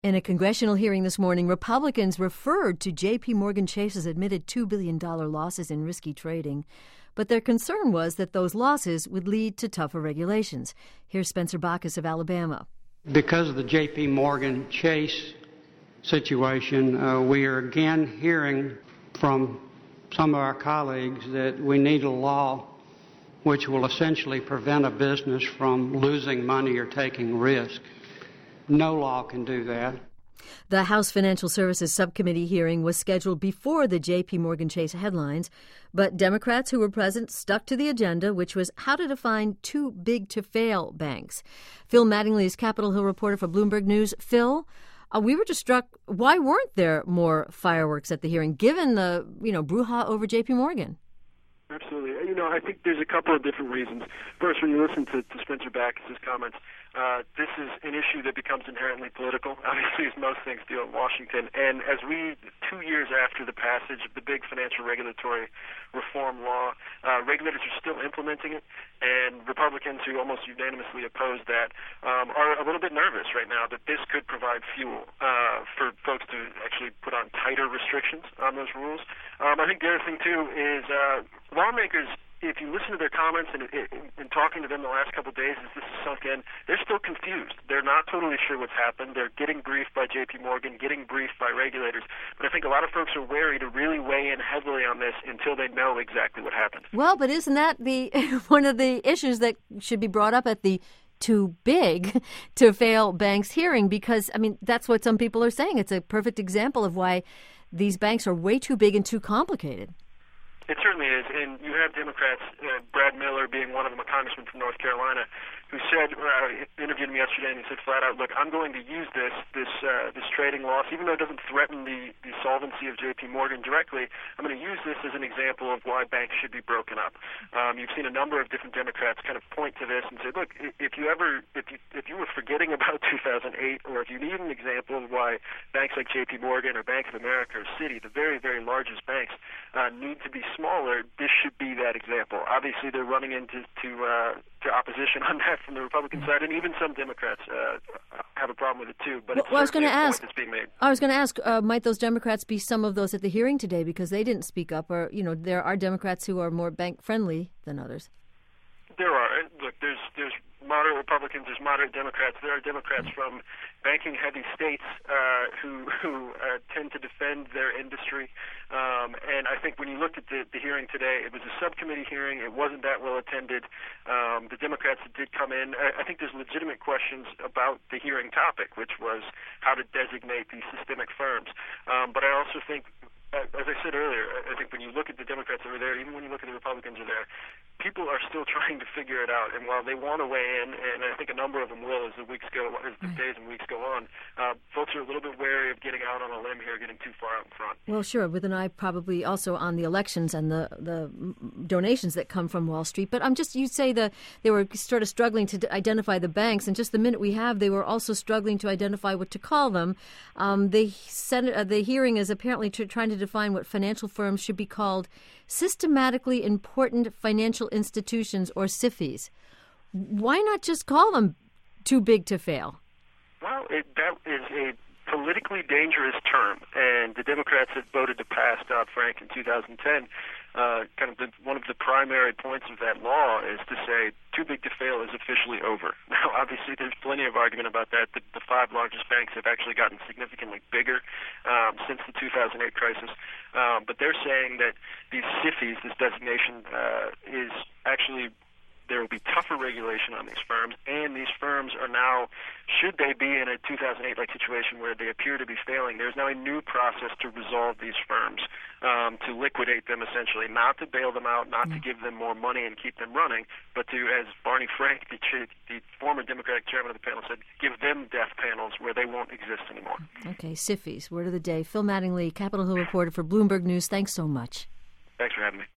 In a congressional hearing this morning, Republicans referred to J.P. Morgan Chase's admitted $2 billion losses in risky trading. But their concern was that those losses would lead to tougher regulations. Here's Spencer Bacchus of Alabama. Because of the J.P. Morgan Chase situation, we are again hearing from some of our colleagues that we need a law which will essentially prevent a business from losing money or taking risk. No law can do that. The House Financial Services Subcommittee hearing was scheduled before the J.P. Morgan Chase headlines, but Democrats who were present stuck to the agenda, which was how to define too big to fail banks. Phil Mattingly is Capitol Hill reporter for Bloomberg News. Phil, we were just struck. Why weren't there more fireworks at the hearing, given the brouhaha over J.P. Morgan? Absolutely. I think there's a couple of different reasons. First, when you listen to Spencer Bacchus' comments, this is an issue that becomes inherently political, obviously, as most things do in Washington. And as 2 years after the passage of the big financial regulatory reform law, regulators are still implementing it, and Republicans who almost unanimously oppose that are a little bit nervous right now that this could provide fuel for folks to actually put on tighter restrictions on those rules. I think the other thing, too, is lawmakers, if you listen to their comments and talking to them the last couple of days as this is sunk in, they're still confused. They're not totally sure what's happened. They're getting briefed by J.P. Morgan, getting briefed by regulators. But I think a lot of folks are wary to really weigh in heavily on this until they know exactly what happened. Well, but isn't that one of the issues that should be brought up at the too big to fail banks hearing? Because, that's what some people are saying. It's a perfect example of why these banks are way too big and too complicated. It certainly is, and you have Democrats, Brad Miller being one of them, a congressman from North Carolina, who said, interviewed me yesterday, and he said flat out, look, I'm going to use this trading loss, even though it doesn't threaten the solvency of J.P. Morgan directly, I'm going to use this as an example of why banks should be broken up. You've seen a number of different Democrats kind of point to this and say, look, if you were forgetting about 2008, or if you need an example of why banks like J.P. Morgan or Bank of America or Citi, the very, very largest banks, need to be smaller, this should be that example. Obviously, they're running into opposition on that from the Republican side, and even some Democrats have a problem with it too. But I was going to ask. That's being made. I was going to ask, might those Democrats be some of those at the hearing today because they didn't speak up, or there are Democrats who are more bank friendly than others. There are. Look, there's moderate Republicans, there's moderate Democrats. There are Democrats from banking-heavy states who tend to defend their industry. And I think when you looked at the hearing today, it was a subcommittee hearing. It wasn't that well attended. The Democrats that did come in, I think there's legitimate questions about the hearing topic, which was how to designate these systemic firms. But I also think, as I said earlier, I think when you look at the Democrats that were there, even when you look at the Republicans who are there, people are still trying to figure it out. And while they want to weigh in, and I think a number of them will as the days and weeks go on, folks are a little bit wary of getting out on a limb here, getting too far out in front. Well, sure, with an eye probably also on the elections and the donations that come from Wall Street. But you say they were sort of struggling to identify the banks, and just the minute we have, they were also struggling to identify what to call them. The hearing is apparently trying to define what financial firms should be called systematically important financial institutions, or SIFIs. Why not just call them too big to fail? Well, that is a politically dangerous term, and the Democrats that voted to pass Dodd-Frank in 2010, one of the primary points of that law is to say too big to fail is officially over. Now, obviously, there's plenty of argument about that. The five largest banks have actually gotten significantly bigger since the 2008 crisis, but they're saying that these SIFIs, this designation, is actually there will be tougher regulation on these firms, and these firms are now, should they be in a 2008-like situation where they appear to be failing, there's now a new process to resolve these firms, to liquidate them essentially, not to bail them out, not to give them more money and keep them running, but to, as Barney Frank, the former Democratic chairman of the panel said, give them death panels where they won't exist anymore. Okay, SIFIs, word of the day. Phil Mattingly, Capitol Hill reporter for Bloomberg News. Thanks so much. Thanks for having me.